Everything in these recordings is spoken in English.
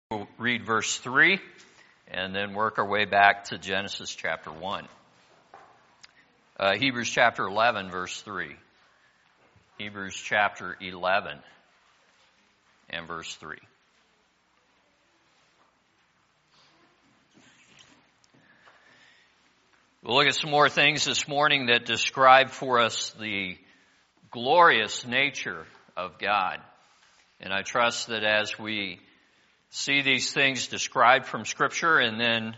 We'll read verse 3 and then work our way back to Genesis chapter 1. Hebrews chapter 11, verse 3. Hebrews chapter 11 and verse 3. We'll look at some more things this morning that describe for us the glorious nature of God. And I trust that as we see these things described from Scripture and then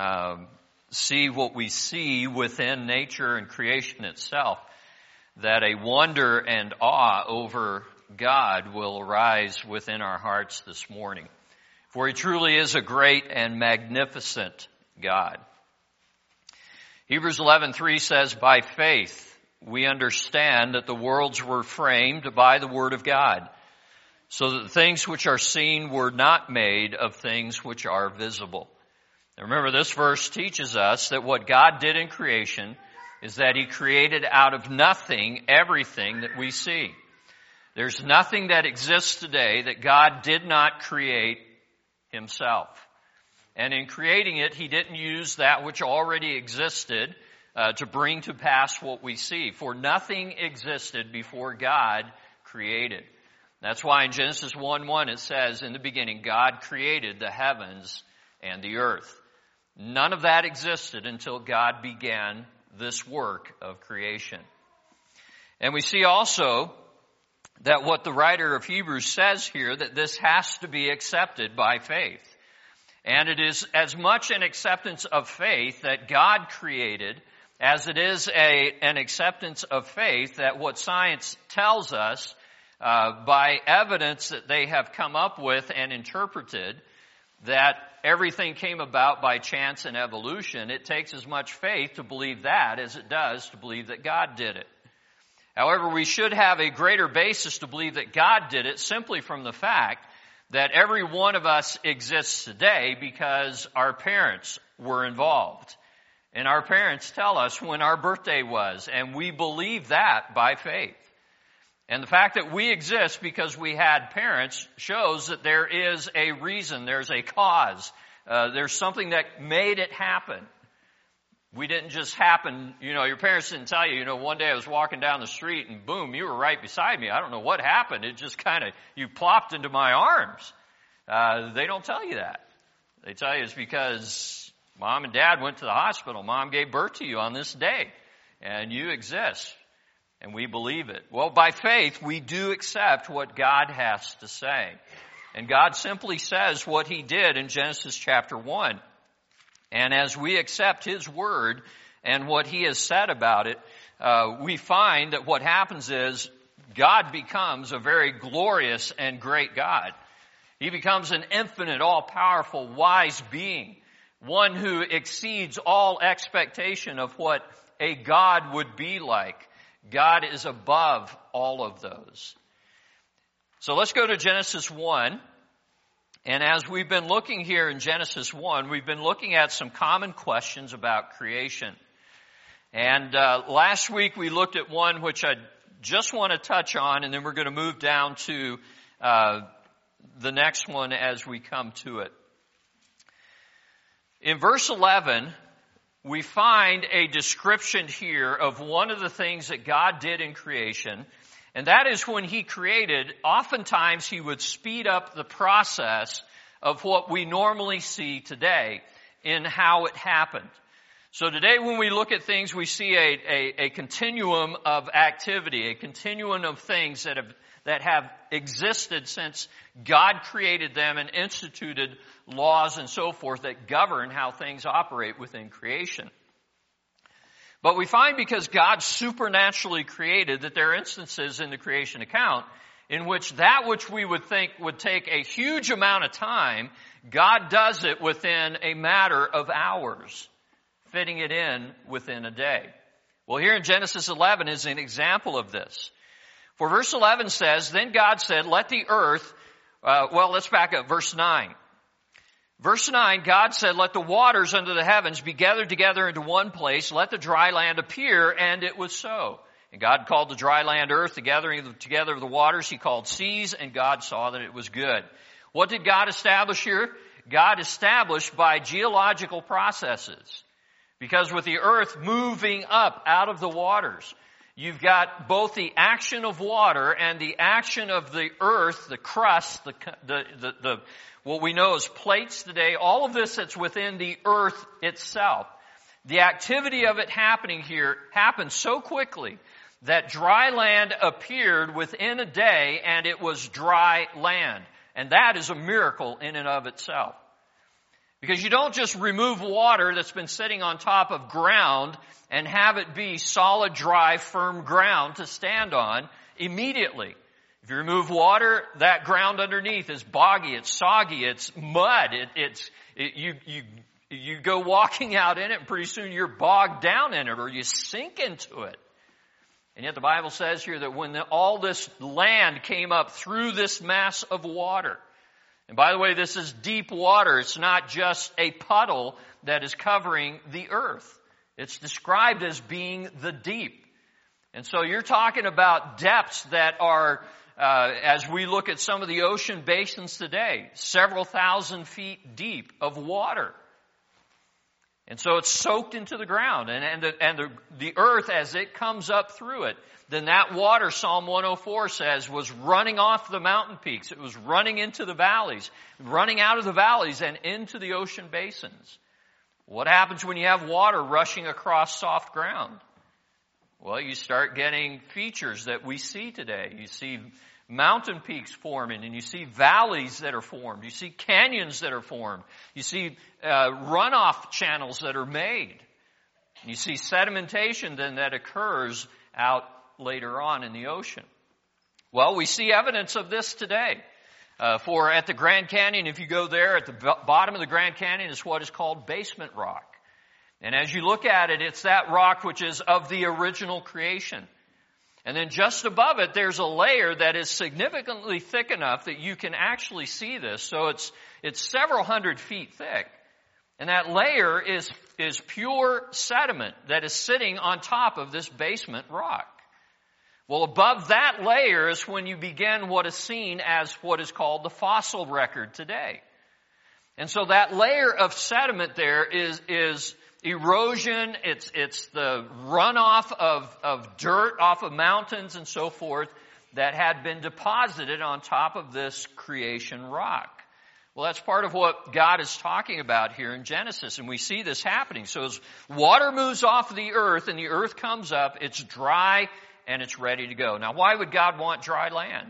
see what we see within nature and creation itself, that a wonder and awe over God will arise within our hearts this morning. For He truly is a great and magnificent God. Hebrews 11:3 says, "By faith we understand that the worlds were framed by the Word of God, so that the things which are seen were not made of things which are visible." Now remember, this verse teaches us that what God did in creation is that He created out of nothing everything that we see. There's nothing that exists today that God did not create Himself. And in creating it, He didn't use that which already existed to bring to pass what we see. For nothing existed before God created. That's why in Genesis 1:1 it says, "In the beginning God created the heavens and the earth." None of that existed until God began this work of creation. And we see also that what the writer of Hebrews says here, that this has to be accepted by faith. And it is as much an acceptance of faith that God created as it is an acceptance of faith that what science tells us by evidence that they have come up with and interpreted, that everything came about by chance and evolution. It takes as much faith to believe that as it does to believe that God did it. However, we should have a greater basis to believe that God did it simply from the fact that every one of us exists today because our parents were involved. And our parents tell us when our birthday was, and we believe that by faith. And the fact that we exist because we had parents shows that there is a reason, there's a cause, there's something that made it happen. We didn't just happen, your parents didn't tell you, one day I was walking down the street and boom, you were right beside me. I don't know what happened. It just you plopped into my arms. They don't tell you that. They tell you it's because Mom and Dad went to the hospital. Mom gave birth to you on this day and you exist. And we believe it. Well, by faith, we do accept what God has to say. And God simply says what He did in Genesis chapter 1. And as we accept His word and what He has said about it, we find that what happens is God becomes a very glorious and great God. He becomes an infinite, all-powerful, wise being, one who exceeds all expectation of what a God would be like. God is above all of those. So let's go to Genesis 1. And as we've been looking here in Genesis 1, we've been looking at some common questions about creation. And last week we looked at one which I just want to touch on, and then we're going to move down to the next one as we come to it. In verse 11, we find a description here of one of the things that God did in creation, and that is when He created, oftentimes He would speed up the process of what we normally see today in how it happened. So today when we look at things, we see a continuum of activity, a continuum of things that have existed since God created them and instituted laws and so forth that govern how things operate within creation. But we find because God supernaturally created that there are instances in the creation account in which that which we would think would take a huge amount of time, God does it within a matter of hours, fitting it in within a day. Well, here in Genesis 11 is an example of this. For verse 11 says, "Then God said, let the earth," let's back up, verse 9. Verse 9, God said, "Let the waters under the heavens be gathered together into one place. Let the dry land appear." And it was so. And God called the dry land earth, the gathering together of the waters He called seas, and God saw that it was good. What did God establish here? God established by geological processes. Because with the earth moving up out of the waters, you've got both the action of water and the action of the earth, the crust, the what we know as plates today, all of this that's within the earth itself. The activity of it happening here happened so quickly that dry land appeared within a day, and it was dry land. And that is a miracle in and of itself. Because you don't just remove water that's been sitting on top of ground and have it be solid, dry, firm ground to stand on immediately. If you remove water, that ground underneath is boggy, it's soggy, it's mud. You go walking out in it, and pretty soon you're bogged down in it, or you sink into it. And yet the Bible says here that when all this land came up through this mass of water, and by the way, this is deep water. It's not just a puddle that is covering the earth. It's described as being the deep. And so you're talking about depths that are, as we look at some of the ocean basins today, several thousand feet deep of water. And so it's soaked into the ground, and the earth, as it comes up through it, then that water, Psalm 104 says, was running off the mountain peaks. It was running into the valleys, running out of the valleys and into the ocean basins. What happens when you have water rushing across soft ground? Well, you start getting features that we see today. You see mountain peaks forming, and you see valleys that are formed. You see canyons that are formed. You see runoff channels that are made. You see sedimentation then that occurs out later on in the ocean. Well, we see evidence of this today. For at the Grand Canyon, if you go there, at the bottom of the Grand Canyon is what is called basement rock. And as you look at it, it's that rock which is of the original creation. And then just above it, there's a layer that is significantly thick enough that you can actually see this. So it's several hundred feet thick. And that layer is pure sediment that is sitting on top of this basement rock. Well, above that layer is when you begin what is seen as what is called the fossil record today. And so that layer of sediment there is erosion, it's the runoff of dirt off of mountains and so forth that had been deposited on top of this creation rock. Well, that's part of what God is talking about here in Genesis, and we see this happening. So as water moves off the earth and the earth comes up, it's dry and it's ready to go. Now, why would God want dry land?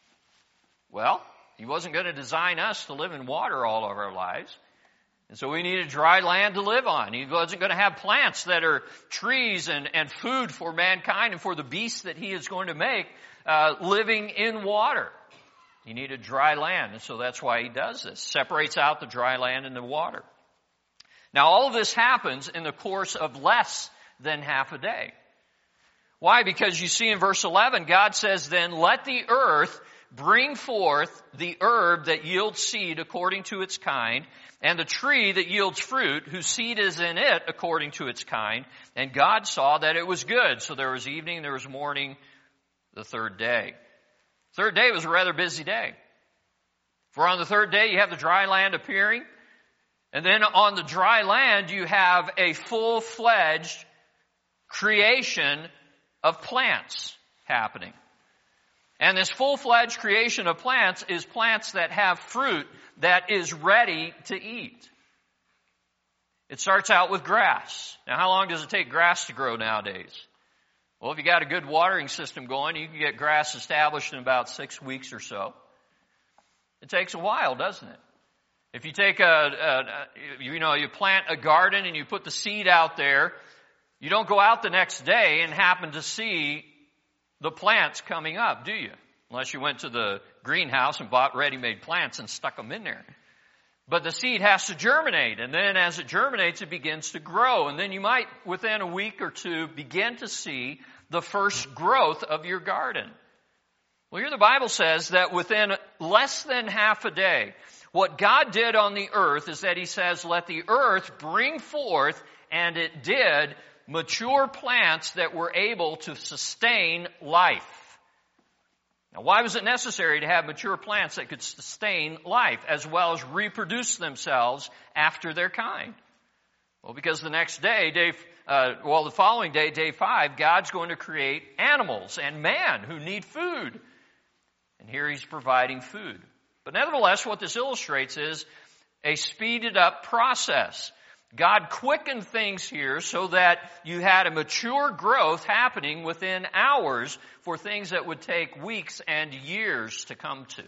Well, He wasn't going to design us to live in water all of our lives. And so we needed dry land to live on. He wasn't going to have plants that are trees and food for mankind and for the beasts that He is going to make living in water. He needed dry land, and so that's why He does this. Separates out the dry land and the water. Now all of this happens in the course of less than half a day. Why? Because you see in verse 11, God says, "Then let the earth bring forth the herb that yields seed according to its kind, and the tree that yields fruit, whose seed is in it according to its kind. And God saw that it was good." So there was evening, there was morning, the third day. Third day was a rather busy day. For on the third day you have the dry land appearing, and then on the dry land you have a full-fledged creation of plants happening. And this full-fledged creation of plants is plants that have fruit that is ready to eat. It starts out with grass. Now, how long does it take grass to grow nowadays? Well, if you got a good watering system going, you can get grass established in about 6 weeks or so. It takes a while, doesn't it? If you take you plant a garden and you put the seed out there, you don't go out the next day and happen to see the plants coming up, do you? Unless you went to the greenhouse and bought ready-made plants and stuck them in there. But the seed has to germinate, and then as it germinates, it begins to grow. And then you might, within a week or two, begin to see the first growth of your garden. Well, here the Bible says that within less than half a day, what God did on the earth is that He says, let the earth bring forth, and it did, mature plants that were able to sustain life. Now, why was it necessary to have mature plants that could sustain life as well as reproduce themselves after their kind? Well, because the next day, the following day, day 5, God's going to create animals and man who need food. And here he's providing food. But nevertheless, what this illustrates is a speeded up process. God quickened things here so that you had a mature growth happening within hours for things that would take weeks and years to come to.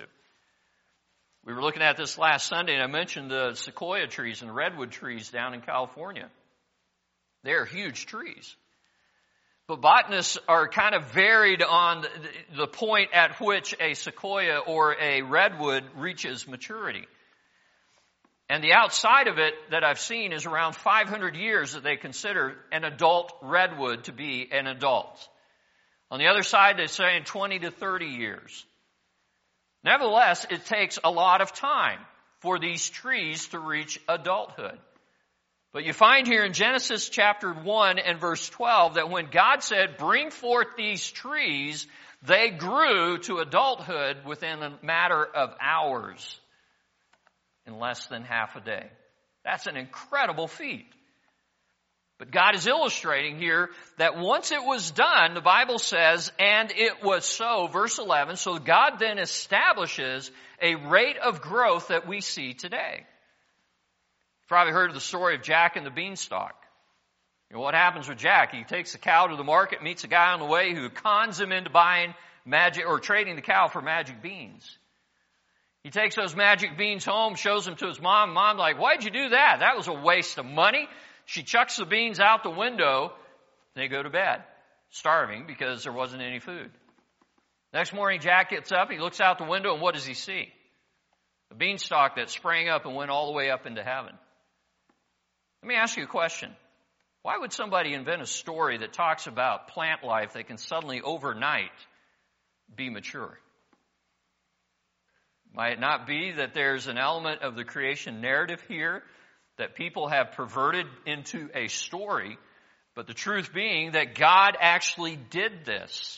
We were looking at this last Sunday, and I mentioned the sequoia trees and redwood trees down in California. They're huge trees. But botanists are kind of varied on the point at which a sequoia or a redwood reaches maturity. And the outside of it that I've seen is around 500 years that they consider an adult redwood to be an adult. On the other side, they're saying 20 to 30 years. Nevertheless, it takes a lot of time for these trees to reach adulthood. But you find here in Genesis chapter 1 and verse 12 that when God said, bring forth these trees, they grew to adulthood within a matter of hours. In less than half a day. That's an incredible feat. But God is illustrating here that once it was done, the Bible says, and it was so, verse 11, so God then establishes a rate of growth that we see today. You've probably heard of the story of Jack and the Beanstalk. You know, what happens with Jack? He takes the cow to the market, meets a guy on the way who cons him into buying magic or trading the cow for magic beans. He takes those magic beans home, shows them to his mom. Mom's like, why'd you do that? That was a waste of money. She chucks the beans out the window. They go to bed, starving because there wasn't any food. Next morning, Jack gets up. He looks out the window, and what does he see? A beanstalk that sprang up and went all the way up into heaven. Let me ask you a question. Why would somebody invent a story that talks about plant life that can suddenly overnight be mature? Might it not be that there's an element of the creation narrative here that people have perverted into a story, but the truth being that God actually did this.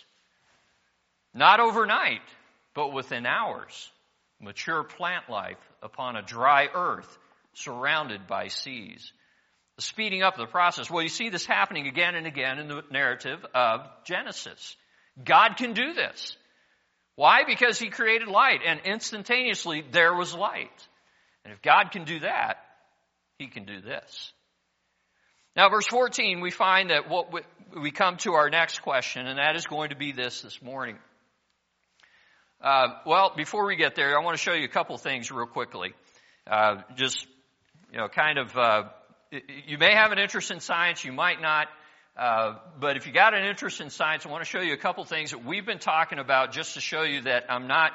Not overnight, but within hours. Mature plant life upon a dry earth surrounded by seas. The speeding up of the process. Well, you see this happening again and again in the narrative of Genesis. God can do this. Why? Because he created light, and instantaneously there was light. And if God can do that, he can do this. Now, verse 14, we find that we come to our next question, and that is going to be this morning. Before we get there, I want to show you a couple things real quickly. You may have an interest in science, you might not. But if you got an interest in science, I want to show you a couple things that we've been talking about just to show you that I'm not,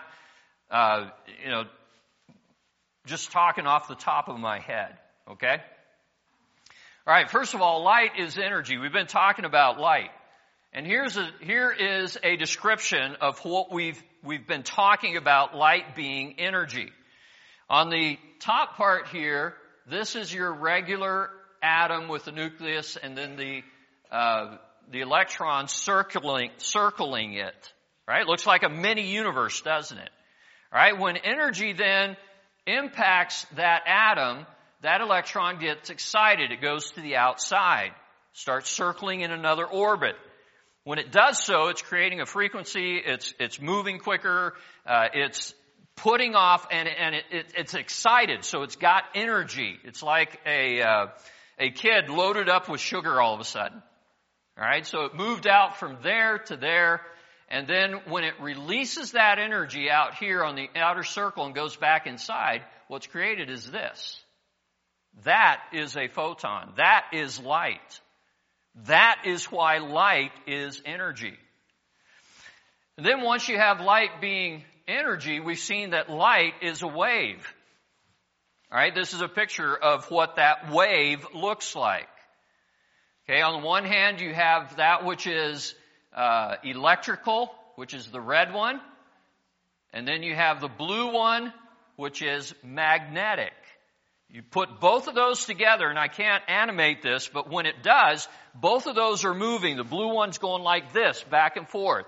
just talking off the top of my head. Okay? All right. First of all, light is energy. We've been talking about light. And here is a description of what we've been talking about light being energy. On the top part here, this is your regular atom with the nucleus and then the electrons circling it, right? Looks like a mini universe, doesn't it? All right. When energy then impacts that atom, that electron gets excited. It goes to the outside, starts circling in another orbit. When it does so, it's creating a frequency. It's moving quicker. It's putting off, and it's excited. So it's got energy. It's like a kid loaded up with sugar all of a sudden. All right, so it moved out from there to there, and then when it releases that energy out here on the outer circle and goes back inside, what's created is this. That is a photon. That is light. That is why light is energy. And then once you have light being energy, we've seen that light is a wave. All right, this is a picture of what that wave looks like. Okay, on the one hand, you have that which is electrical, which is the red one. And then you have the blue one, which is magnetic. You put both of those together, and I can't animate this, but when it does, both of those are moving. The blue one's going like this, back and forth.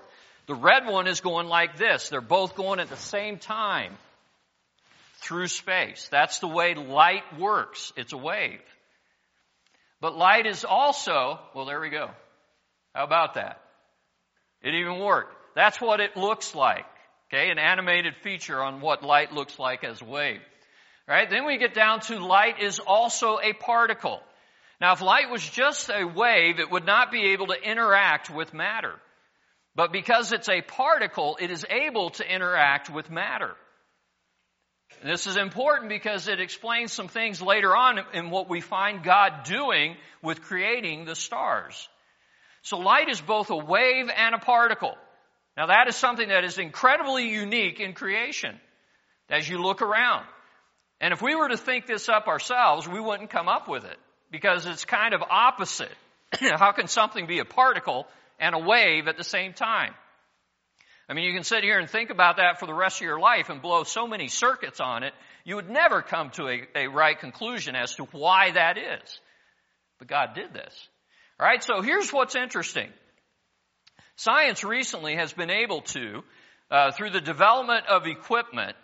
The red one is going like this. They're both going at the same time through space. That's the way light works. It's a wave. But light is also, well, there we go. How about that? It even worked. That's what it looks like. Okay, an animated feature on what light looks like as a wave. All right, then we get down to light is also a particle. Now, if light was just a wave, it would not be able to interact with matter. But because it's a particle, it is able to interact with matter. And this is important because it explains some things later on in what we find God doing with creating the stars. So light is both a wave and a particle. Now that is something that is incredibly unique in creation as you look around. And if we were to think this up ourselves, we wouldn't come up with it because it's kind of opposite. How can something be a particle and a wave at the same time? I mean, you can sit here and think about that for the rest of your life and blow so many circuits on it, you would never come to a right conclusion as to why that is. But God did this. All right, so here's what's interesting. Science recently has been able to, through the development of equipment,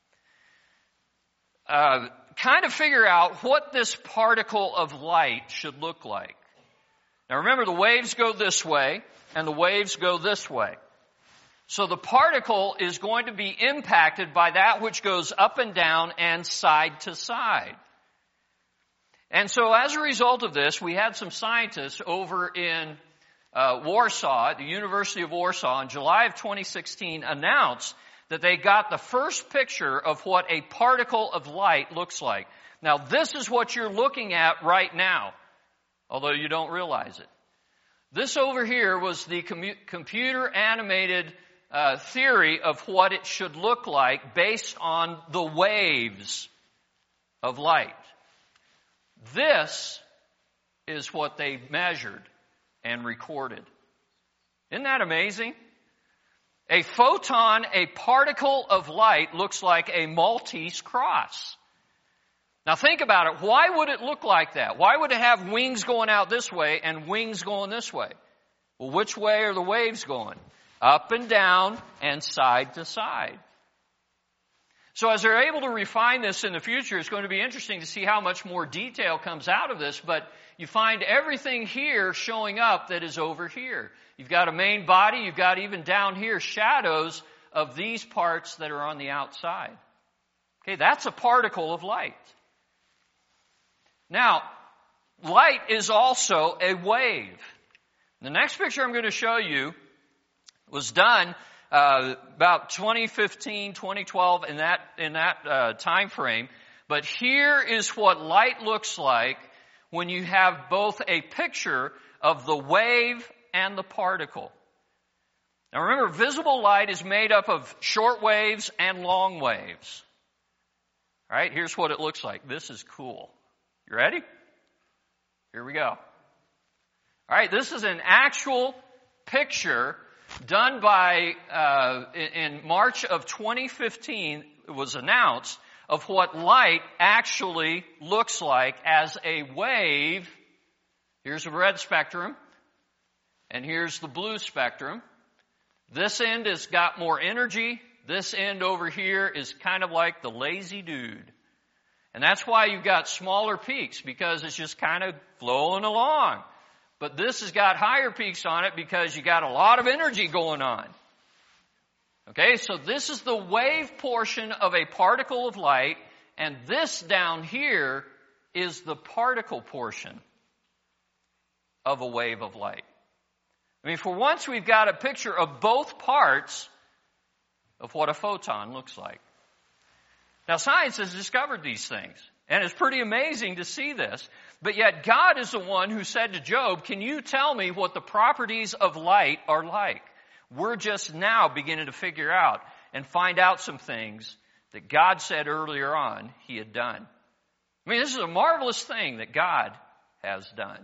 kind of figure out what this particle of light should look like. Now remember, the waves go this way and the waves go this way. So the particle is going to be impacted by that which goes up and down and side to side. And so as a result of this, we had some scientists over in Warsaw, at the University of Warsaw, in July of 2016, announce that they got the first picture of what a particle of light looks like. Now, this is what you're looking at right now, although you don't realize it. This over here was the computer-animated theory of what it should look like based on the waves of light. This is what they measured and recorded. Isn't that amazing? A photon, a particle of light, looks like a Maltese cross. Now think about it. Why would it look like that? Why would it have wings going out this way and wings going this way? Well, which way are the waves going? Up and down and side to side. So as they're able to refine this in the future, it's going to be interesting to see how much more detail comes out of this, but you find everything here showing up that is over here. You've got a main body, you've got even down here shadows of these parts that are on the outside. Okay, that's a particle of light. Now, light is also a wave. The next picture I'm going to show you was done about 2015, 2012, in that time frame. But here is what light looks like when you have both a picture of the wave and the particle. Now remember, visible light is made up of short waves and long waves. All right, here's what it looks like. This is cool. You ready? Here we go. All right, this is an actual picture done by, in March of 2015, it was announced, of what light actually looks like as a wave. Here's a red spectrum, and here's the blue spectrum. This end has got more energy. This end over here is kind of like the lazy dude. And that's why you've got smaller peaks, because it's just kind of flowing along. But this has got higher peaks on it because you got a lot of energy going on. Okay, so this is the wave portion of a particle of light, and this down here is the particle portion of a wave of light. I mean, for once we've got a picture of both parts of what a photon looks like. Now, science has discovered these things, and it's pretty amazing to see this. But yet God is the one who said to Job, can you tell me what the properties of light are like? We're just now beginning to figure out and find out some things that God said earlier on He had done. I mean, this is a marvelous thing that God has done.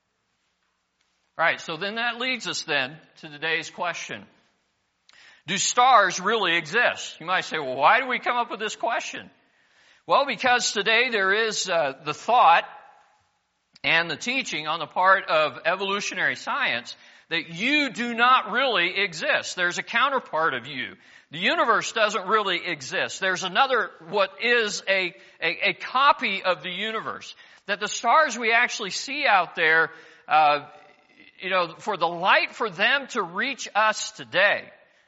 All right, so then that leads us then to today's question. Do stars really exist? You might say, well, why do we come up with this question? Well, because today there is the thought and the teaching on the part of evolutionary science that you do not really exist. There's a counterpart of you. The universe doesn't really exist. There's another, what is a copy of the universe. That the stars we actually see out there, for the light for them to reach us today,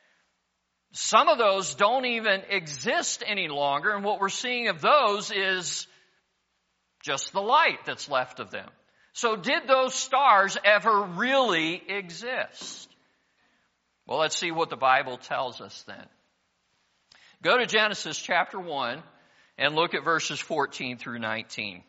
some of those don't even exist any longer, and what we're seeing of those is just the light that's left of them. So did those stars ever really exist? Well, let's see what the Bible tells us then. Go to Genesis chapter 1 and look at verses 14 through 19.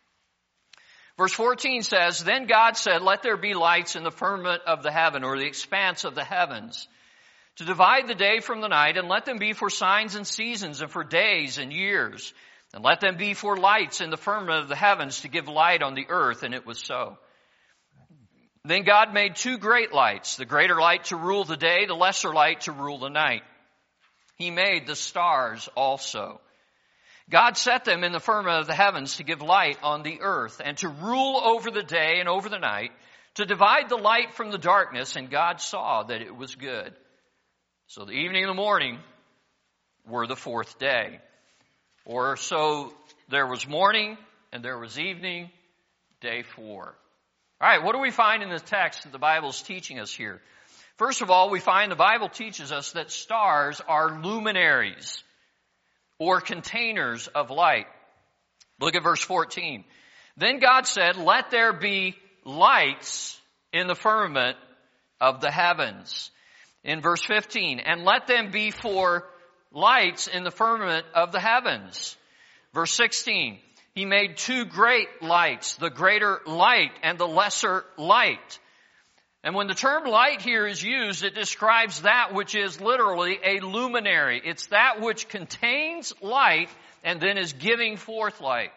Verse 14 says, "Then God said, 'Let there be lights in the firmament of the heaven,' or the expanse of the heavens, 'to divide the day from the night, and let them be for signs and seasons, and for days and years. And let them be for lights in the firmament of the heavens, to give light on the earth.' And it was so. Then God made two great lights, the greater light to rule the day, the lesser light to rule the night. He made the stars also. God set them in the firmament of the heavens to give light on the earth, and to rule over the day and over the night, to divide the light from the darkness. And God saw that it was good. So the evening and the morning were the fourth day." Or so there was morning and there was evening, day 4. All right, what do we find in the text that the Bible is teaching us here? First of all, we find the Bible teaches us that stars are luminaries or containers of light. Look at verse 14. "Then God said, 'Let there be lights in the firmament of the heavens.'" In verse 15, "And let them be for lights in the firmament of the heavens." Verse 16, "He made two great lights, the greater light and the lesser light." And when the term light here is used, it describes that which is literally a luminary. It's that which contains light and then is giving forth light.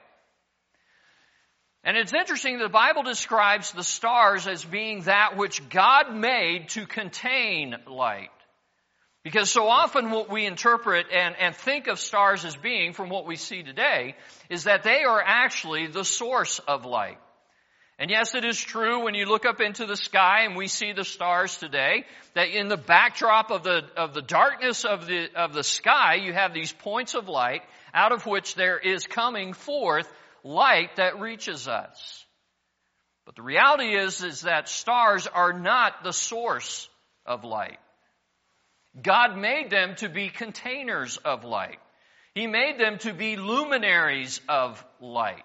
And it's interesting that the Bible describes the stars as being that which God made to contain light. Because so often what we interpret and think of stars as being, from what we see today, is that they are actually the source of light. And yes, it is true when you look up into the sky and we see the stars today, that in the backdrop of the darkness of the sky, you have these points of light out of which there is coming forth light that reaches us. But the reality is that stars are not the source of light. God made them to be containers of light. He made them to be luminaries of light.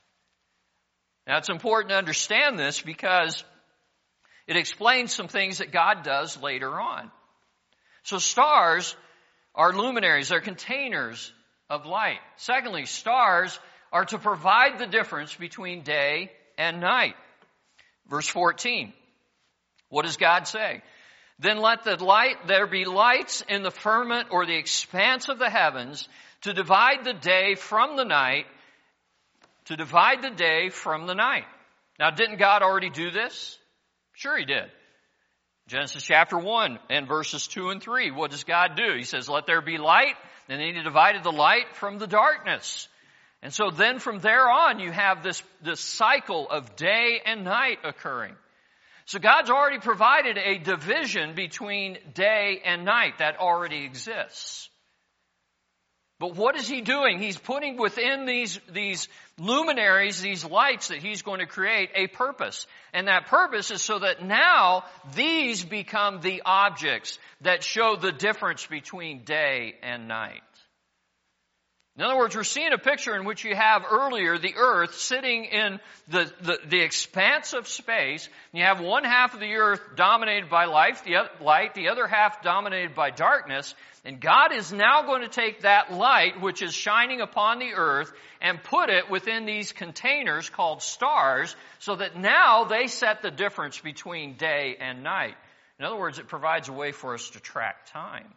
Now, it's important to understand this because it explains some things that God does later on. So stars are luminaries, they're containers of light. Secondly, stars are to provide the difference between day and night. Verse 14. What does God say? "Then let there be lights in the firmament or the expanse of the heavens, to divide the day from the night, to divide the day from the night." Now, didn't God already do this? Sure He did. Genesis chapter 1 and verses 2 and 3. What does God do? He says, "Let there be light," and then He divided the light from the darkness. And so then from there on, you have this cycle of day and night occurring. So God's already provided a division between day and night that already exists. But what is He doing? He's putting within these luminaries, these lights that He's going to create, a purpose. And that purpose is so that now these become the objects that show the difference between day and night. In other words, we're seeing a picture in which you have earlier the earth sitting in the expanse of space. You have one half of the earth dominated by light, the other half dominated by darkness. And God is now going to take that light which is shining upon the earth and put it within these containers called stars, so that now they set the difference between day and night. In other words, it provides a way for us to track time.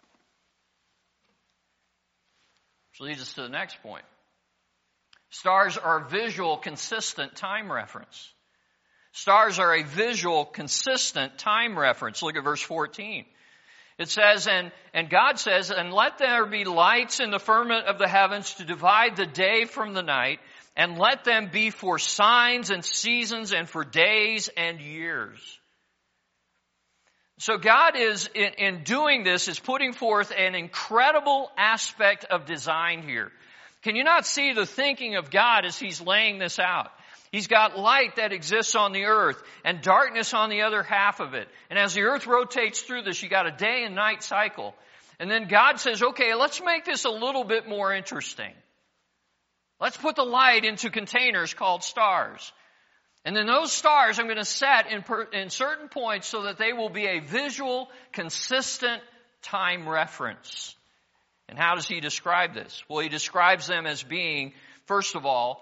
Which leads us to the next point. Stars are a visual, consistent time reference. Stars are a visual, consistent time reference. Look at verse 14. It says, and God says, "And let there be lights in the firmament of the heavens to divide the day from the night, and let them be for signs and seasons and for days and years." So God is, in doing this, is putting forth an incredible aspect of design here. Can you not see the thinking of God as He's laying this out? He's got light that exists on the earth and darkness on the other half of it. And as the earth rotates through this, you got a day and night cycle. And then God says, okay, let's make this a little bit more interesting. Let's put the light into containers called stars. And then those stars I'm going to set in certain points so that they will be a visual, consistent time reference. And how does He describe this? Well, He describes them as being, first of all,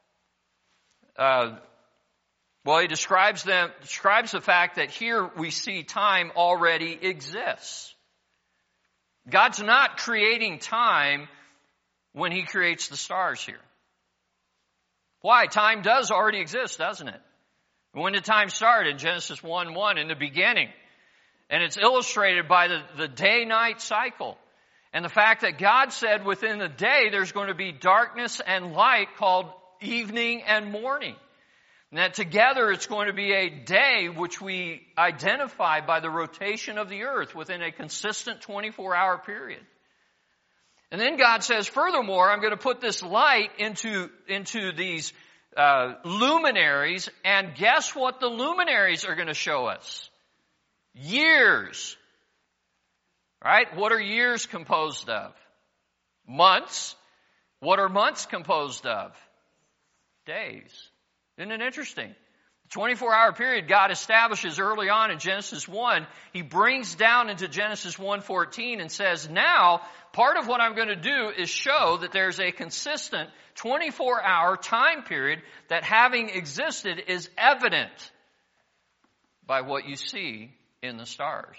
He describes the fact that here we see time already exists. God's not creating time when He creates the stars here. Why? Time does already exist, doesn't it? When did time start? In Genesis 1:1, in the beginning. And it's illustrated by the day-night cycle. And the fact that God said within the day there's going to be darkness and light called evening and morning. And that together it's going to be a day which we identify by the rotation of the earth within a consistent 24-hour period. And then God says, furthermore, I'm going to put this light into these luminaries, and guess what the luminaries are going to show us? Years. Right? What are years composed of? Months. What are months composed of? Days. Isn't it interesting? The 24-hour period God establishes early on in Genesis 1, He brings down into Genesis 1:14 and says, now, part of what I'm going to do is show that there's a consistent 24-hour time period that having existed is evident by what you see in the stars.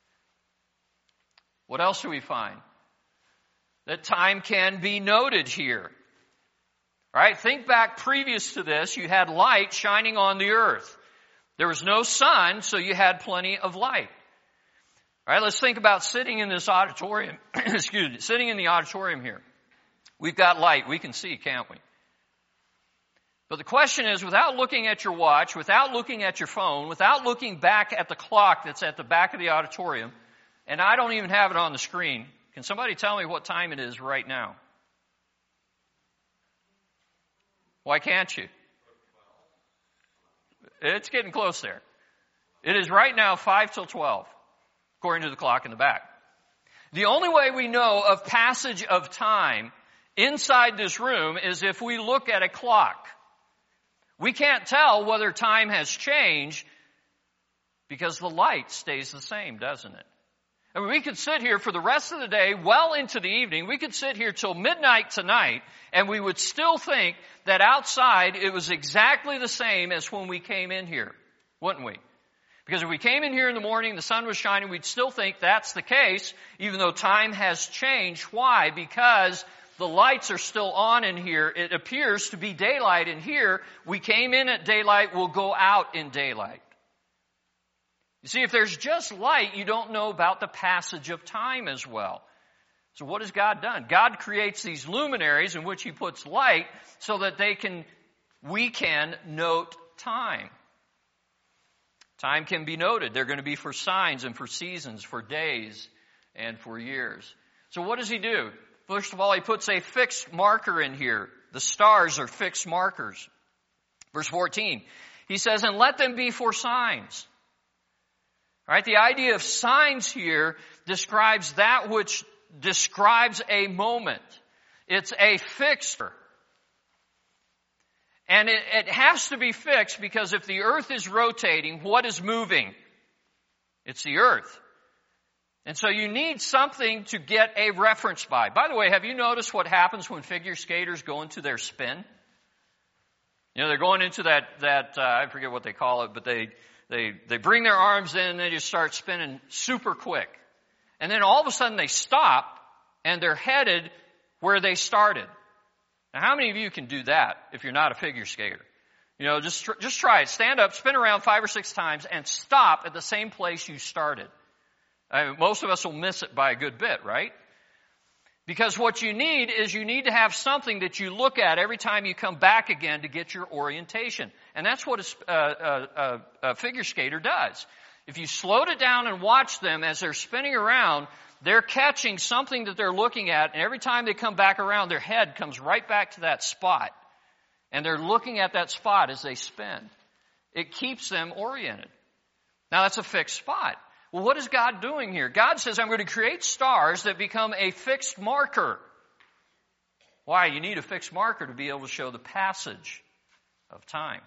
What else do we find? That time can be noted here. Right? Think back previous to this, you had light shining on the earth. There was no sun, so you had plenty of light. All right, let's think about sitting in this auditorium. Sitting in the auditorium here. We've got light. We can see, can't we? But the question is, without looking at your watch, without looking at your phone, without looking back at the clock that's at the back of the auditorium, and I don't even have it on the screen, can somebody tell me what time it is right now? Why can't you? It's getting close there. It is right now 5 till 12, according to the clock in the back. The only way we know of passage of time inside this room is if we look at a clock. We can't tell whether time has changed because the light stays the same, doesn't it? I mean, we could sit here for the rest of the day, well into the evening. We could sit here till midnight tonight, and we would still think that outside it was exactly the same as when we came in here, wouldn't we? Because if we came in here in the morning, the sun was shining, we'd still think that's the case, even though time has changed. Why? Because the lights are still on in here. It appears to be daylight in here. We came in at daylight, we'll go out in daylight. You see, if there's just light, you don't know about the passage of time as well. So what has God done? God creates these luminaries in which He puts light so that we can note time. Time can be noted. They're going to be for signs and for seasons, for days and for years. So what does He do? First of all, He puts a fixed marker in here. The stars are fixed markers. Verse 14, He says, and let them be for signs. All right, the idea of signs here describes that which describes a moment. It's a fixture. And it has to be fixed because if the earth is rotating, what is moving? It's the earth. And so you need something to get a reference by. By the way, have you noticed what happens when figure skaters go into their spin? You know, they're going into that I forget what they call it, but they bring their arms in and they just start spinning super quick. And then all of a sudden they stop and they're headed where they started. Now how many of you can do that if you're not a figure skater? You know, just try it. Stand up, spin around 5 or 6 times and stop at the same place you started. Most of us will miss it by a good bit, right? Because what you need is you need to have something that you look at every time you come back again to get your orientation. And that's what a figure skater does. if you slowed it down and watch them as they're spinning around, they're catching something that they're looking at, and every time they come back around, their head comes right back to that spot. And they're looking at that spot as they spin. It keeps them oriented. Now that's a fixed spot. Well, what is God doing here? God says, I'm going to create stars that become a fixed marker. Why? You need a fixed marker to be able to show the passage of time.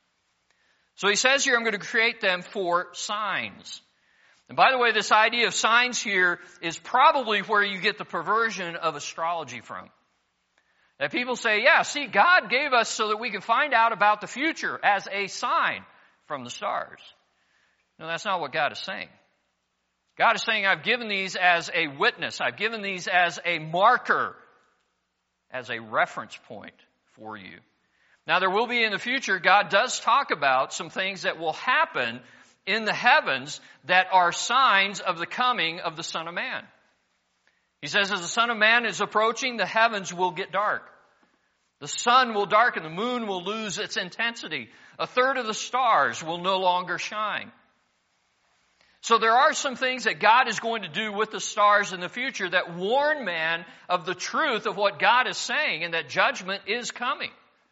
So he says here, I'm going to create them for signs. And by the way, this idea of signs here is probably where you get the perversion of astrology from. That people say, yeah, see, God gave us so that we can find out about the future as a sign from the stars. No, that's not what God is saying. God is saying, I've given these as a witness. I've given these as a marker, as a reference point for you. Now, there will be in the future, God does talk about some things that will happen in the heavens that are signs of the coming of the Son of Man. He says, as the Son of Man is approaching, the heavens will get dark. The sun will darken. The moon will lose its intensity. A third of the stars will no longer shine. So there are some things that God is going to do with the stars in the future that warn man of the truth of what God is saying and that judgment is coming.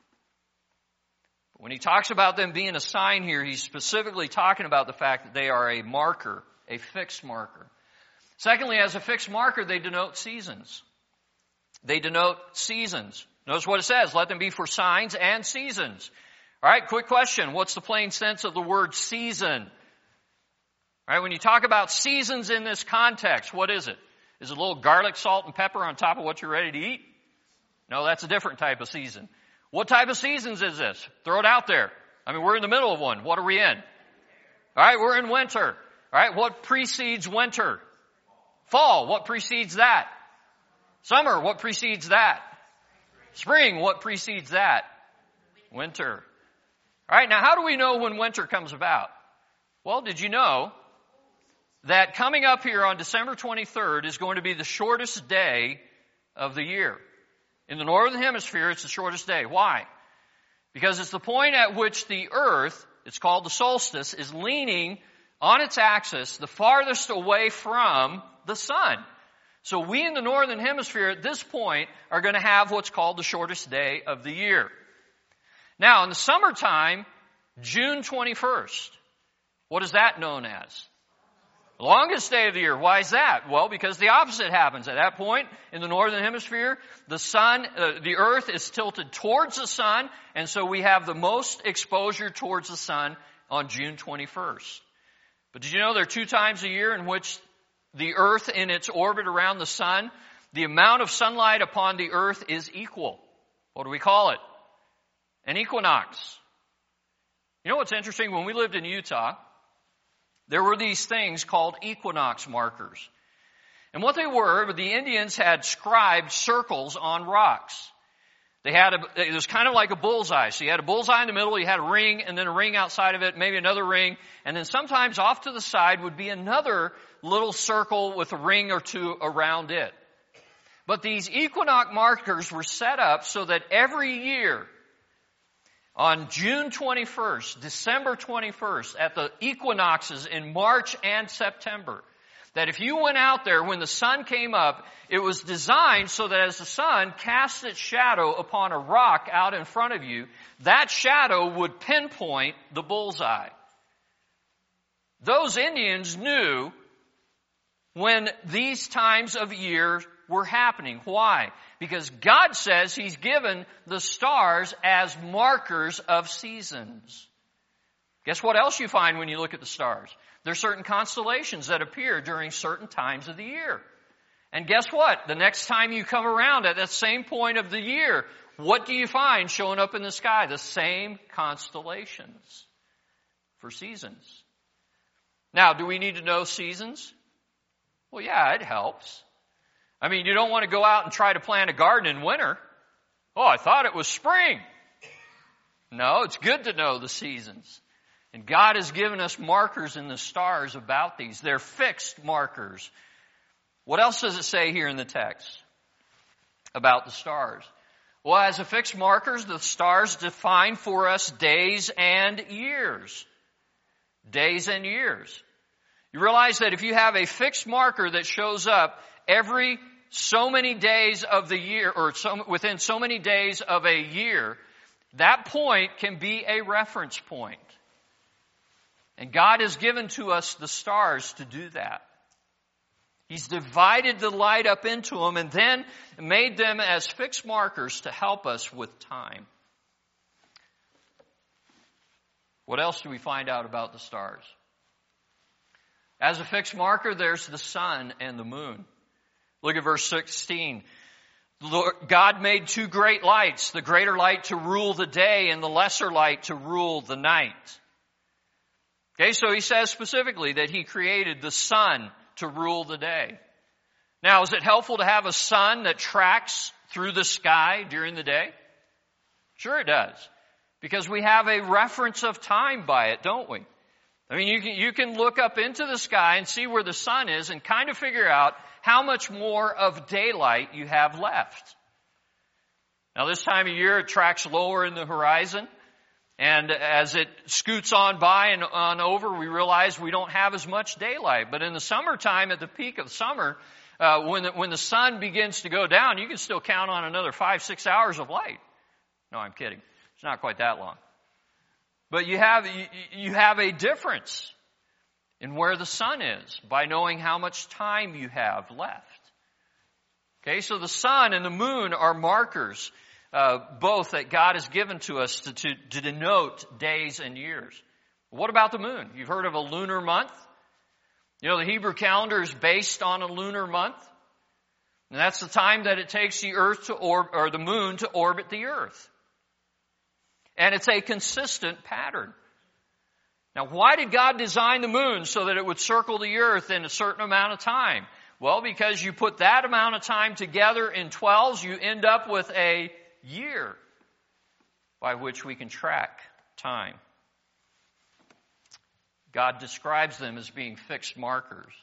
When he talks about them being a sign here, he's specifically talking about the fact that they are a marker, a fixed marker. Secondly, as a fixed marker, they denote seasons. They denote seasons. Notice what it says, let them be for signs and seasons. All right, quick question. What's the plain sense of the word season? All right, when you talk about seasons in this context, what is it? Is it a little garlic, salt, and pepper on top of what you're ready to eat? No, that's a different type of season. What type of seasons is this? Throw it out there. I mean, we're in the middle of one. What are we in? All right, we're in winter. All right, what precedes winter? Fall. What precedes that? Summer. What precedes that? Spring. What precedes that? Winter. All right, now how do we know when winter comes about? Well, did you know that coming up here on December 23rd is going to be the shortest day of the year? In the northern hemisphere, it's the shortest day. Why? Because it's the point at which the earth, it's called the solstice, is leaning on its axis the farthest away from the sun. So we in the northern hemisphere at this point are going to have what's called the shortest day of the year. Now, in the summertime, June 21st, what is that known as? The longest day of the year. Why is that? Well, because the opposite happens. At that point, in the northern hemisphere, the earth is tilted towards the sun, and so we have the most exposure towards the sun on June 21st. But did you know there are 2 times a year in which the earth in its orbit around the sun, the amount of sunlight upon the earth is equal? What do we call it? An equinox. You know what's interesting? When we lived in Utah, there were these things called equinox markers. And what they were, the Indians had scribed circles on rocks. It was kind of like a bullseye. So you had a bullseye in the middle, you had a ring, and then a ring outside of it, maybe another ring, and then sometimes off to the side would be another little circle with a ring or two around it. But these equinox markers were set up so that every year, on June 21st, December 21st, at the equinoxes in March and September, that if you went out there when the sun came up, it was designed so that as the sun cast its shadow upon a rock out in front of you, that shadow would pinpoint the bullseye. Those Indians knew when these times of year were happening. Why? Because God says He's given the stars as markers of seasons. Guess what else you find when you look at the stars? There are certain constellations that appear during certain times of the year. And guess what? The next time you come around at that same point of the year, what do you find showing up in the sky? The same constellations for seasons. Now, do we need to know seasons? Well, yeah, it helps. I mean, you don't want to go out and try to plant a garden in winter. Oh, I thought it was spring. No, it's good to know the seasons. And God has given us markers in the stars about these. They're fixed markers. What else does it say here in the text about the stars? Well, as a fixed markers, the stars define for us days and years. Days and years. You realize that if you have a fixed marker that shows up every so many days of the year, or within so many days of a year, that point can be a reference point. And God has given to us the stars to do that. He's divided the light up into them and then made them as fixed markers to help us with time. What else do we find out about the stars? As a fixed marker, there's the sun and the moon. Look at verse 16. God made two great lights, the greater light to rule the day and the lesser light to rule the night. Okay, so he says specifically that he created the sun to rule the day. Now, is it helpful to have a sun that tracks through the sky during the day? Sure it does. Because we have a reference of time by it, don't we? I mean, you can look up into the sky and see where the sun is and kind of figure out how much more of daylight you have left. Now, this time of year, it tracks lower in the horizon. And as it scoots on by and on over, we realize we don't have as much daylight. But in the summertime, at the peak of summer, when the sun begins to go down, you can still count on another 5-6 hours of light. No, I'm kidding. It's not quite that long. But you have a difference in where the sun is by knowing how much time you have left. Okay, so the sun and the moon are markers, both that God has given to us to denote days and years. What about the moon? You've heard of a lunar month? You know, the Hebrew calendar is based on a lunar month. And that's the time that it takes the earth or the moon to orbit the earth. And it's a consistent pattern. Now, why did God design the moon so that it would circle the earth in a certain amount of time? Well, because you put that amount of time together in 12s, you end up with a year by which we can track time. God describes them as being fixed markers.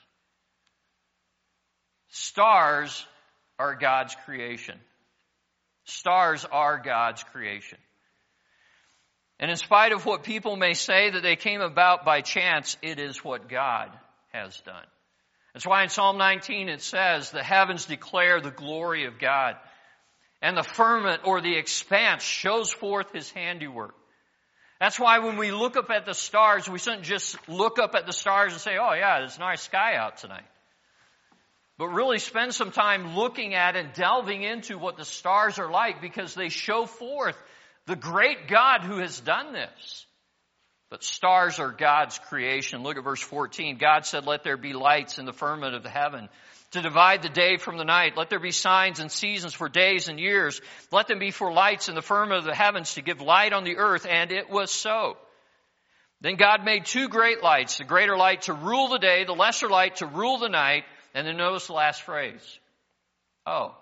Stars are God's creation. Stars are God's creation. And in spite of what people may say that they came about by chance, it is what God has done. That's why in Psalm 19 it says, the heavens declare the glory of God, and the firmament or the expanse shows forth His handiwork. That's why when we look up at the stars, we shouldn't just look up at the stars and say, oh yeah, there's a nice sky out tonight. But really spend some time looking at and delving into what the stars are like, because they show forth the great God who has done this. But stars are God's creation. Look at verse 14. God said, let there be lights in the firmament of the heaven to divide the day from the night. Let there be signs and seasons for days and years. Let them be for lights in the firmament of the heavens to give light on the earth. And it was so. Then God made two great lights, the greater light to rule the day, the lesser light to rule the night. And then notice the last phrase. Oh,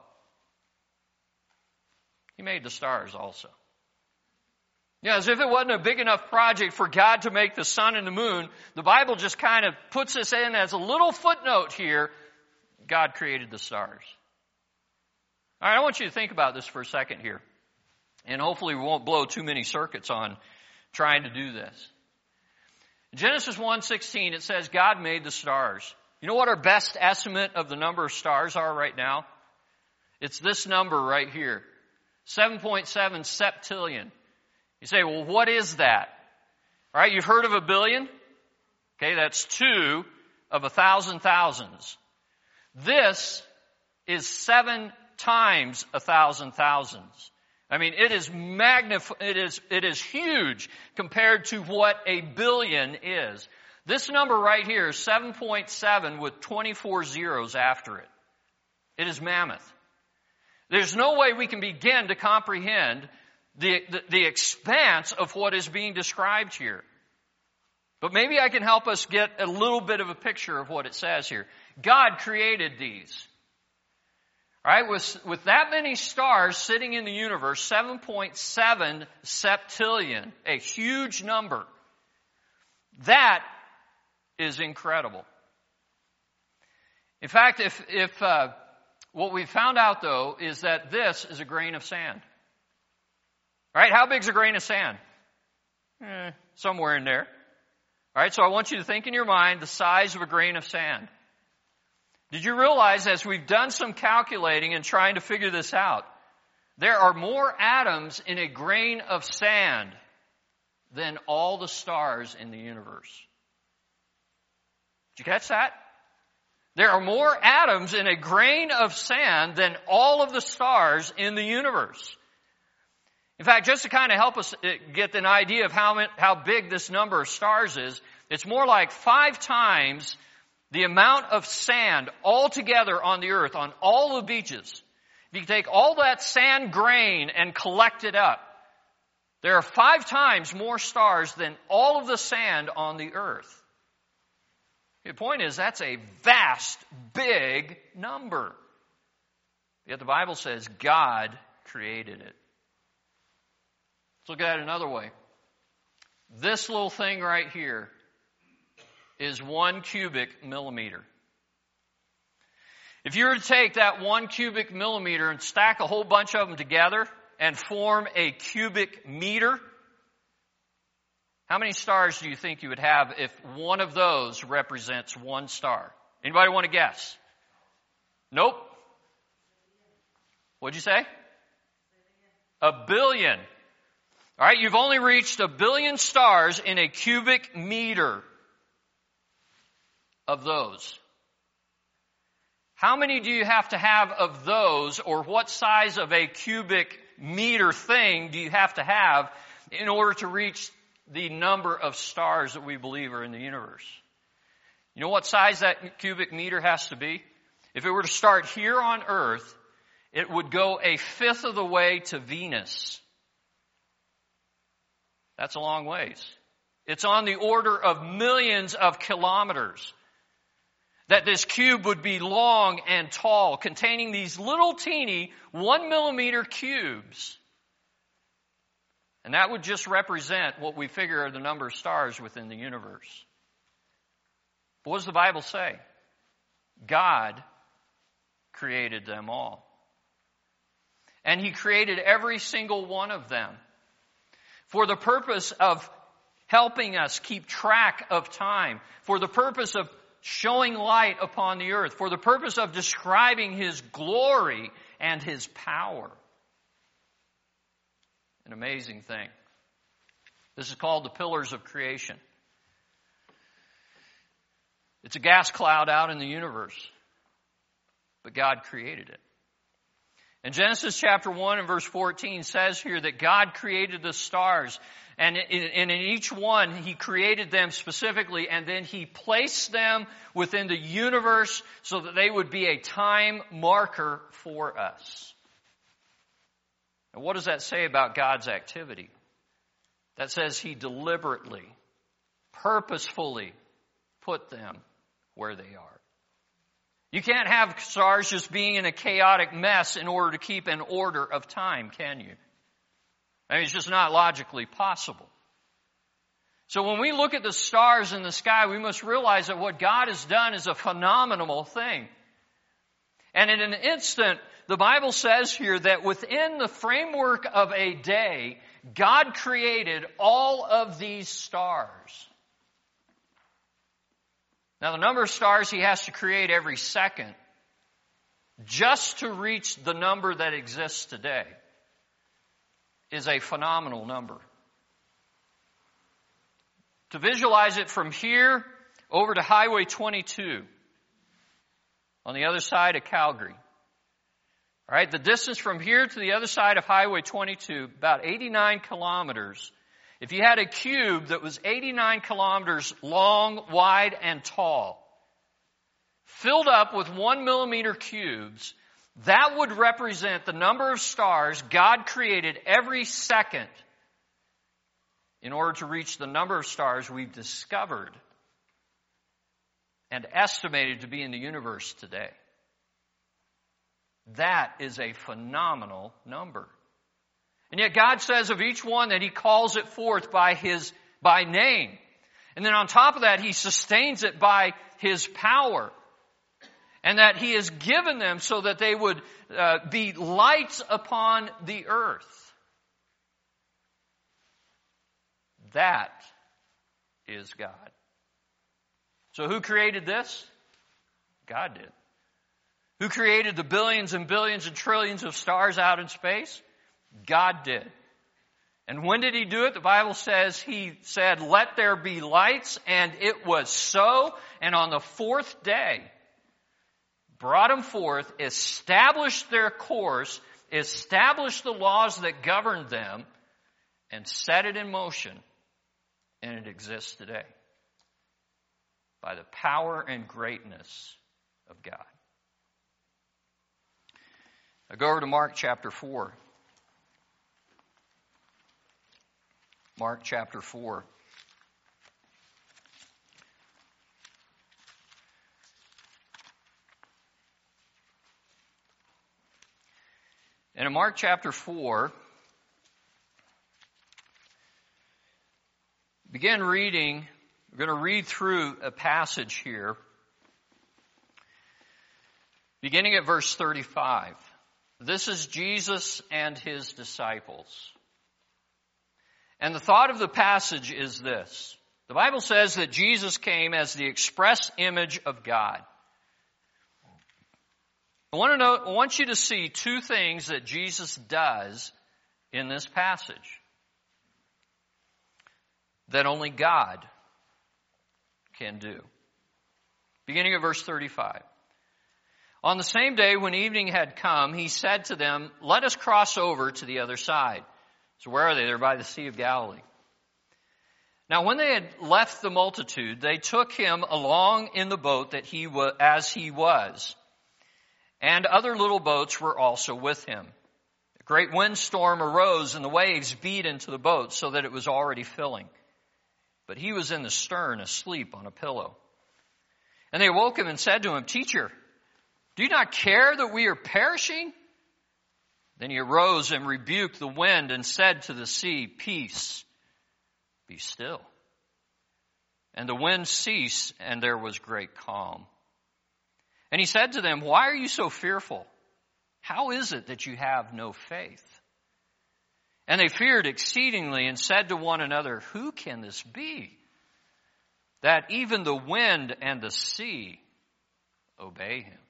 He made the stars also. Yeah, as if it wasn't a big enough project for God to make the sun and the moon, the Bible just kind of puts us in as a little footnote here. God created the stars. All right, I want you to think about this for a second here. And hopefully we won't blow too many circuits on trying to do this. In Genesis 1:16, it says God made the stars. You know what our best estimate of the number of stars are right now? It's this number right here. 7.7 septillion. You say, well, what is that? All right, you've heard of a billion? Okay, that's 2 of 1,000 thousands. This is 7 times 1,000 thousands. I mean, it is huge compared to what a billion is. This number right here is 7.7 with 24 zeros after it. It is mammoth. There's no way we can begin to comprehend the expanse of what is being described here. But maybe I can help us get a little bit of a picture of what it says here. God created these. All right, with that many stars sitting in the universe, 7.7 septillion, a huge number. That is incredible. In fact, if what we found out though is that this is a grain of sand. All right, how big is a grain of sand? Somewhere in there. All right, so I want you to think in your mind the size of a grain of sand. Did you realize, as we've done some calculating and trying to figure this out, there are more atoms in a grain of sand than all the stars in the universe? Did you catch that? There are more atoms in a grain of sand than all of the stars in the universe. In fact, just to kind of help us get an idea of how big this number of stars is, it's more like 5 times the amount of sand altogether on the earth, on all the beaches. If you take all that sand grain and collect it up, there are 5 times more stars than all of the sand on the earth. The point is, that's a vast, big number. Yet the Bible says God created it. Let's look at it another way. This little thing right here is 1 cubic millimeter. If you were to take that 1 cubic millimeter and stack a whole bunch of them together and form a cubic meter, how many stars do you think you would have if one of those represents 1 star? Anybody want to guess? Nope. What'd you say? 1 billion. All right, you've only reached 1 billion stars in a cubic meter of those. How many do you have to have of those, or what size of a cubic meter thing do you have to have in order to reach the number of stars that we believe are in the universe? You know what size that cubic meter has to be? If it were to start here on Earth, it would go 1/5 of the way to Venus. That's a long ways. It's on the order of millions of kilometers that this cube would be long and tall, containing these little teeny 1 millimeter cubes. And that would just represent what we figure are the number of stars within the universe. But what does the Bible say? God created them all. And He created every single one of them for the purpose of helping us keep track of time, for the purpose of showing light upon the earth, for the purpose of describing His glory and His power. An amazing thing. This is called the pillars of creation. It's a gas cloud out in the universe, but God created it. And Genesis chapter 1 and verse 14 says here that God created the stars, and in each one He created them specifically, and then He placed them within the universe so that they would be a time marker for us. And what does that say about God's activity? That says He deliberately, purposefully put them where they are. You can't have stars just being in a chaotic mess in order to keep an order of time, can you? I mean, it's just not logically possible. So when we look at the stars in the sky, we must realize that what God has done is a phenomenal thing. And in an instant, the Bible says here that within the framework of a day, God created all of these stars. Now, the number of stars He has to create every second just to reach the number that exists today is a phenomenal number. To visualize it from here over to Highway 22 on the other side of Calgary. All right, the distance from here to the other side of Highway 22, about 89 kilometers. If you had a cube that was 89 kilometers long, wide, and tall, filled up with 1 millimeter cubes, that would represent the number of stars God created every second in order to reach the number of stars we've discovered and estimated to be in the universe today. That is a phenomenal number. And yet God says of each one that He calls it forth by name. And then on top of that, He sustains it by His power. And that He has given them so that they would be lights upon the earth. That is God. So who created this? God did. Who created the billions and billions and trillions of stars out in space? God did. And when did he do it? The Bible says he said, "Let there be lights," and it was so. And on the fourth day, brought them forth, established their course, established the laws that governed them, and set it in motion. And it exists today by the power and greatness of God. Now go over to Mark chapter 4. Mark chapter 4. And in Mark chapter 4, begin reading. We're going to read through a passage here, beginning at verse 35. This is Jesus and his disciples. And the thought of the passage is this. The Bible says that Jesus came as the express image of God. I want you to see two things that Jesus does in this passage that only God can do. Beginning of verse 35. On the same day when evening had come, he said to them, "Let us cross over to the other side." So where are they? They're by the Sea of Galilee. Now when they had left the multitude, they took him along in the boat that as he was. And other little boats were also with him. A great windstorm arose, and the waves beat into the boat so that it was already filling. But he was in the stern, asleep on a pillow. And they woke him and said to him, "Teacher, do you not care that we are perishing?" Then he arose and rebuked the wind and said to the sea, "Peace, be still." And the wind ceased, and there was great calm. And he said to them, "Why are you so fearful? How is it that you have no faith?" And they feared exceedingly and said to one another, "Who can this be, that even the wind and the sea obey him?"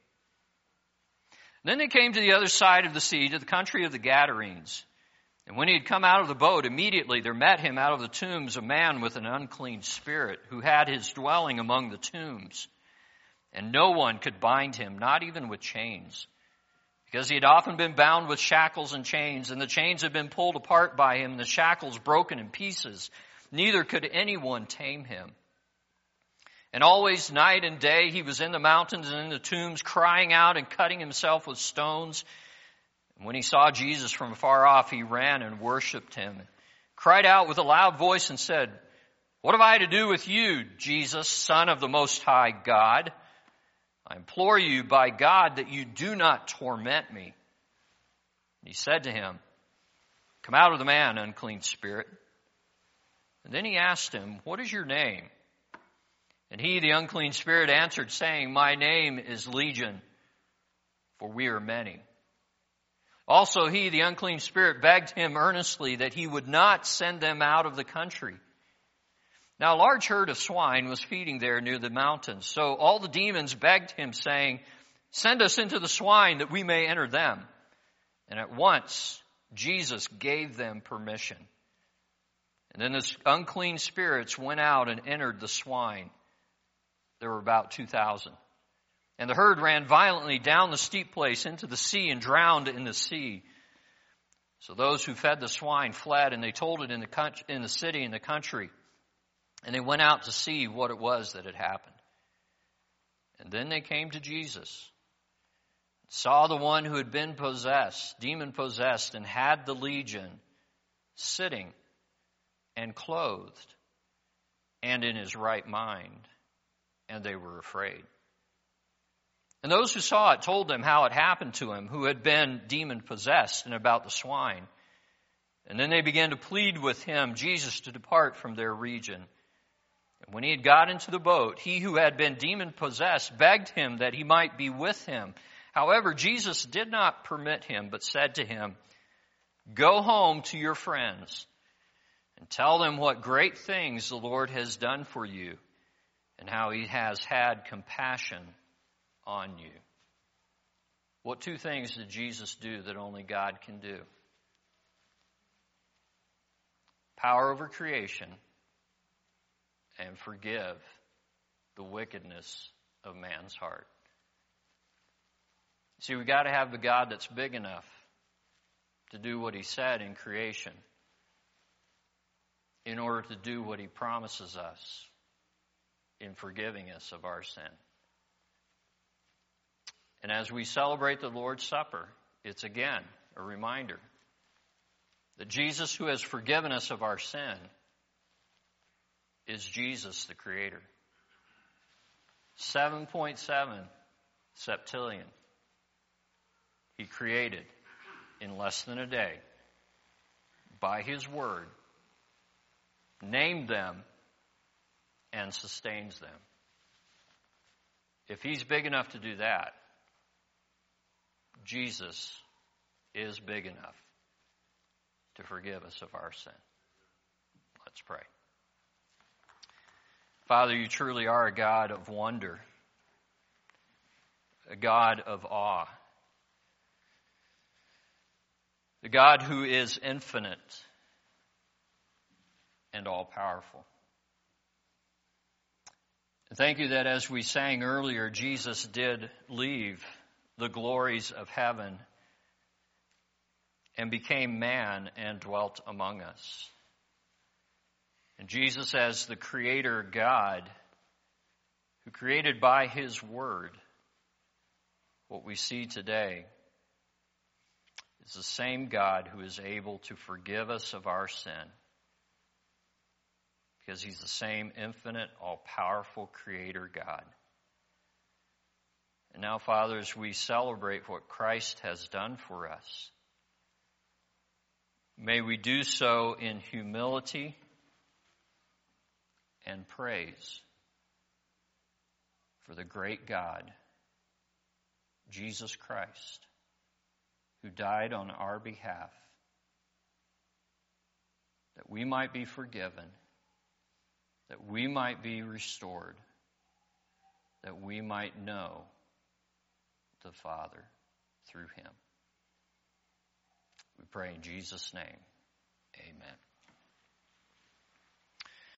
Then they came to the other side of the sea, to the country of the Gadarenes. And when he had come out of the boat, immediately there met him out of the tombs a man with an unclean spirit, who had his dwelling among the tombs. And no one could bind him, not even with chains, because he had often been bound with shackles and chains, and the chains had been pulled apart by him, and the shackles broken in pieces. Neither could anyone tame him. And always, night and day, he was in the mountains and in the tombs, crying out and cutting himself with stones. And when he saw Jesus from afar off, he ran and worshipped him, cried out with a loud voice and said, "What have I to do with you, Jesus, Son of the Most High God? I implore you by God that you do not torment me." And he said to him, "Come out of the man, unclean spirit." And then he asked him, "What is your name?" And he, the unclean spirit, answered, saying, "My name is Legion, for we are many." Also he, the unclean spirit, begged him earnestly that he would not send them out of the country. Now a large herd of swine was feeding there near the mountains. So all the demons begged him, saying, "Send us into the swine that we may enter them." And at once Jesus gave them permission. And then the unclean spirits went out and entered the swine. There were about 2,000. And the herd ran violently down the steep place into the sea and drowned in the sea. So those who fed the swine fled, and they told it in the city and the country. And they went out to see what it was that had happened. And then they came to Jesus, saw the one who had been possessed, demon-possessed, and had the legion, sitting and clothed and in his right mind. And they were afraid. And those who saw it told them how it happened to him who had been demon-possessed and about the swine. And then they began to plead with him, Jesus, to depart from their region. And when he had got into the boat, he who had been demon-possessed begged him that he might be with him. However, Jesus did not permit him, but said to him, "Go home to your friends and tell them what great things the Lord has done for you and how he has had compassion on you. What two things did Jesus do that only God can do? Power over creation and forgive the wickedness of man's heart. See, we got to have the God that's big enough to do what he said in creation in order to do what he promises us in forgiving us of our sin. And as we celebrate the Lord's Supper, it's again a reminder that Jesus, who has forgiven us of our sin, is Jesus the Creator. 7.7 septillion. He created in less than a day by his word, named them, and sustains them. If he's big enough to do that, Jesus is big enough to forgive us of our sin. Let's pray. Father, you truly are a God of wonder, a God of awe, the God who is infinite and all-powerful. Thank you that as we sang earlier, Jesus did leave the glories of heaven and became man and dwelt among us. And Jesus, as the Creator God, who created by his word what we see today, is the same God who is able to forgive us of our sin, because he's the same infinite, all-powerful Creator God. And now, Father, as we celebrate what Christ has done for us, may we do so in humility and praise for the great God, Jesus Christ, who died on our behalf, that we might be forgiven, that we might be restored, that we might know the Father through him. We pray in Jesus' name. Amen.